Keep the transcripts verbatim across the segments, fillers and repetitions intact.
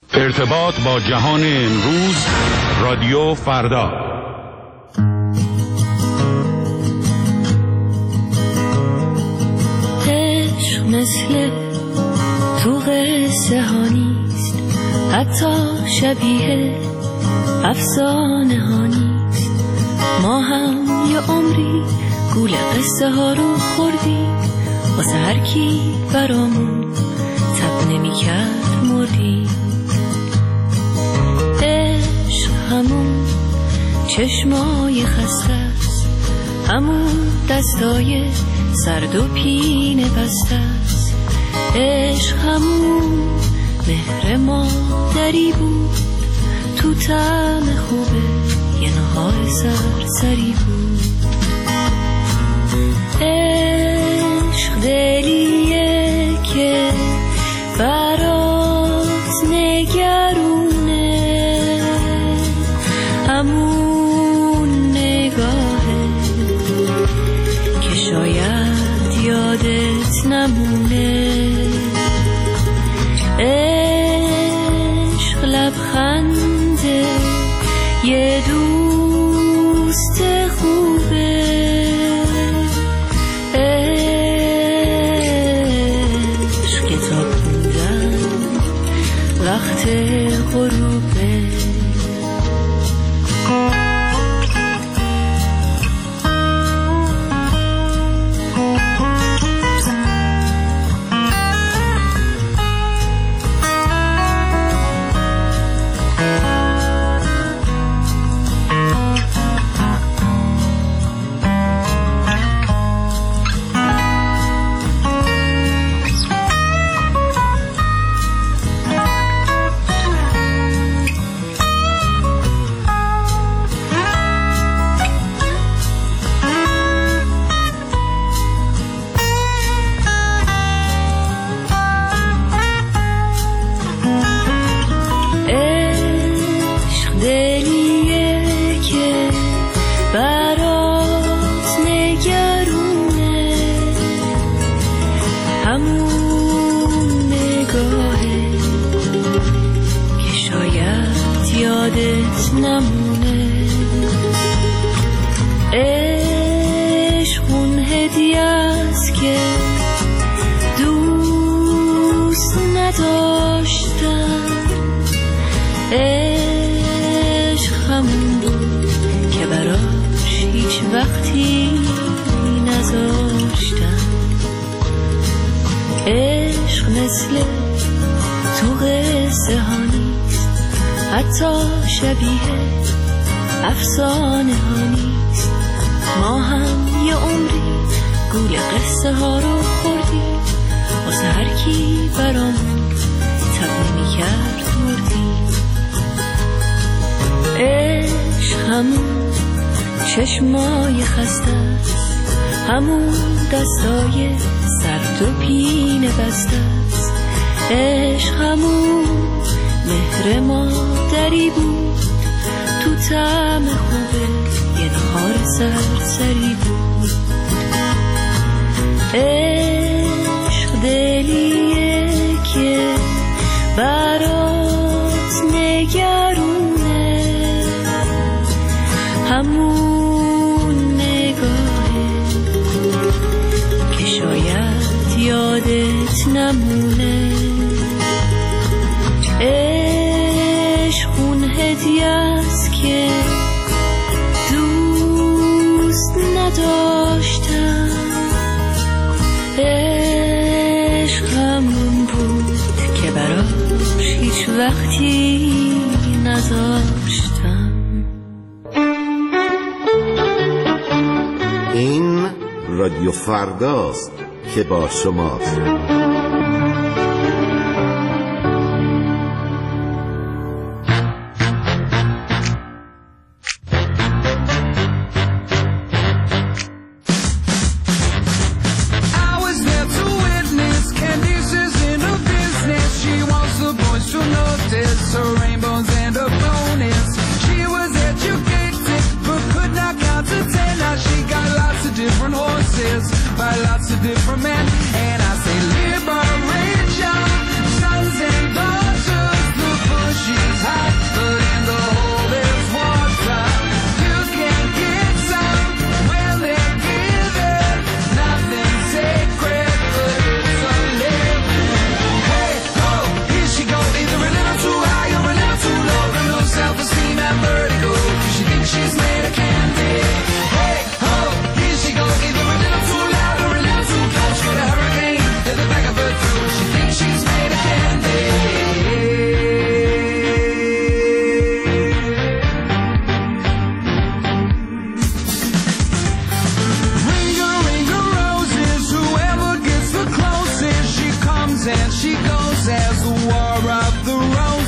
ارتباط با جهان امروز، رادیو فردا. عشق مثل تو قصه ها نیست، حتی شبیه افسانه ها نیست. ما هم یه عمری گول قصه ها رو خوردیم، واسه هر کی برامون تب نمی کرد مردیم. عشق همون چشمای خسته است، همون دستای سرد و پینه بسته است. عشق همون مهر مادری بود، تو طعم خوبه یه نهار سرسری بود. عشق دلیه که برات نگرونه، همون نگاهه که شاید یادت نمونه. عشق لبخنده یه دوست خوبه، عشق کتاب خوندن وقت غروبه. شبیه افسانه ها نیست. ما هم یه عمری گول قصه ها رو خوردیم، واسه هر کی برامون تب نمی کرد مردیم. عشق همون چشمای خسته است، همون دستای سرد و پینه بسته است. عشق همون مهر مادری بود، تو طعم خوبه یه نهار سرسری بود. عشق دلیه که برات نگرونه، همون نگاهه که شاید یادت نمونه. عشق اون هدیه است که دوست نداشتم. عشق همون بود که براش هیچ وقتی نذاشتم. این رادیو فرداست که با شماست. By lots of different men, and I say live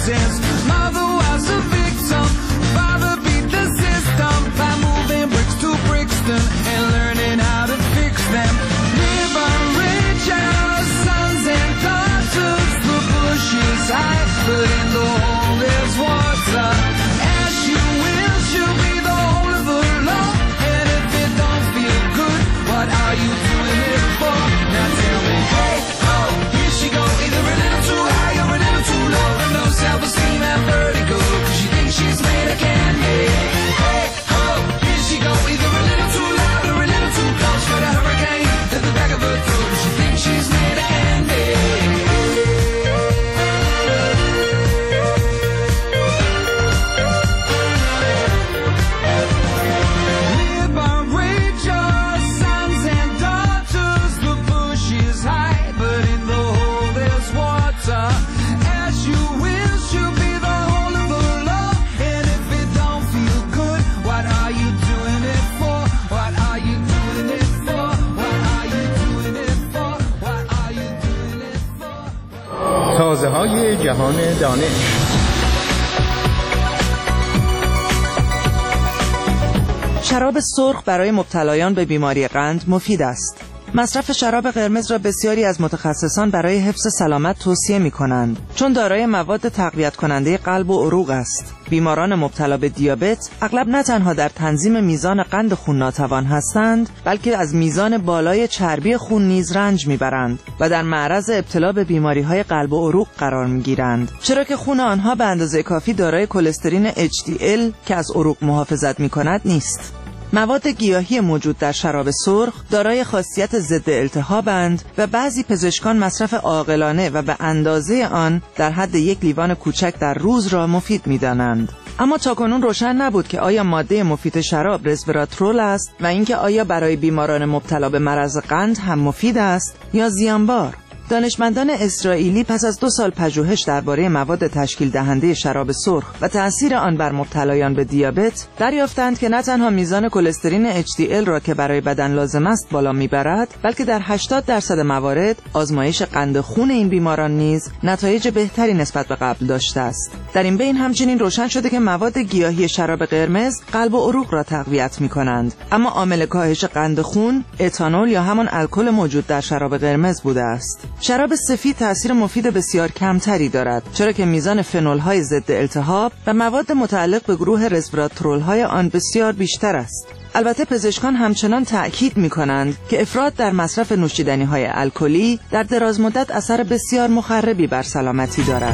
nonsense. Mother was a victim, father beat the system by moving bricks to Brixton and learning how to fix them. Liberate your sons and daughters. The bush is high, but in the hole there's water. As you will, she'll be the whole of the law. And if it don't feel good, what are you doing it for? Now tell me, hey, oh, here she go, either a little too high or a little too low. And no self-esteem and vertigo, cause she thinks she's made of candy. Hey, oh, here she go, either a little too loud or a little too close for the hurricane at the back of her throat. She thinks she's made of candy. تازه های جهان دانش. شراب سرخ برای مبتلایان به بیماری قند مفید است. مصرف شراب قرمز را بسیاری از متخصصان برای حفظ سلامت توصیه می کنند، چون دارای مواد تقویت کننده قلب و عروق است. بیماران مبتلا به دیابت اغلب نه تنها در تنظیم میزان قند خون ناتوان هستند، بلکه از میزان بالای چربی خون نیز رنج میبرند و در معرض ابتلا به بیماری‌های قلب و عروق قرار میگیرند، چرا که خون آنها به اندازه کافی دارای کلسترین اچ دی ال که از عروق محافظت میکند نیست. مواد گیاهی موجود در شراب سرخ دارای خاصیت ضد التهابند و بعضی پزشکان مصرف عاقلانه و به اندازه آن در حد یک لیوان کوچک در روز را مفید می‌دانند. اما تاکنون روشن نبود که آیا ماده مفید شراب رزوراترول است و اینکه آیا برای بیماران مبتلا به مرض قند هم مفید است یا زیانبار. دانشمندان اسرائیلی پس از دو سال پژوهش درباره مواد تشکیل دهنده شراب سرخ و تأثیر آن بر مبتلایان به دیابت دریافتند که نه تنها میزان کلسترین اچ دی ال را که برای بدن لازم است بالا میبرد، بلکه در هشتاد درصد موارد آزمایش قند خون این بیماران نیز نتایج بهتری نسبت به قبل داشته است. در این بین همچنین روشن شده که مواد گیاهی شراب قرمز قلب و عروق را تقویت میکنند، اما عامل کاهش قند خون اتانول یا همان الکل موجود در شراب قرمز بوده است. شراب سفید تأثیر مفید بسیار کمتری دارد، چرا که میزان فنول‌های ضد التهاب و مواد متعلق به گروه رزوراترول‌های آن بسیار بیشتر است. البته پزشکان همچنان تأکید می‌کنند که افراط در مصرف نوشیدنی‌های الکلی در درازمدت اثر بسیار مخربی بر سلامتی دارد.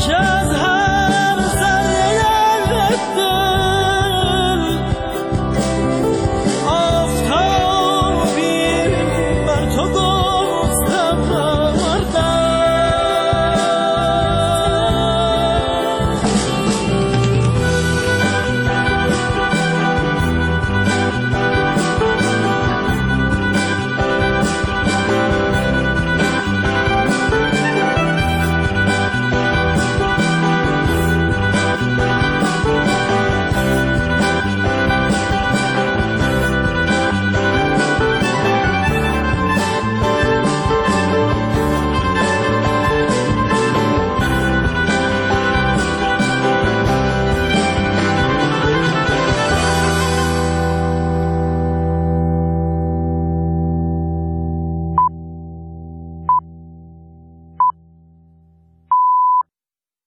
شب